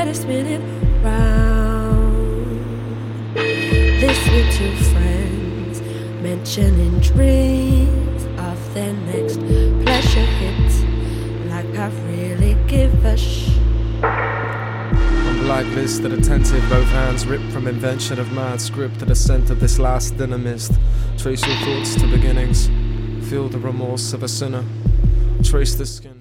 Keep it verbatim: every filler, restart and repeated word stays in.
body spinning round. This with two friends, mentioning dreams of their next pleasure hit. Like I really give a sh. On blacklisted, attentive, both hands ripped from invention of mad script. The descent of this last dinner mist. Trace your thoughts to beginnings. Feel the remorse of a sinner. Trace the skin.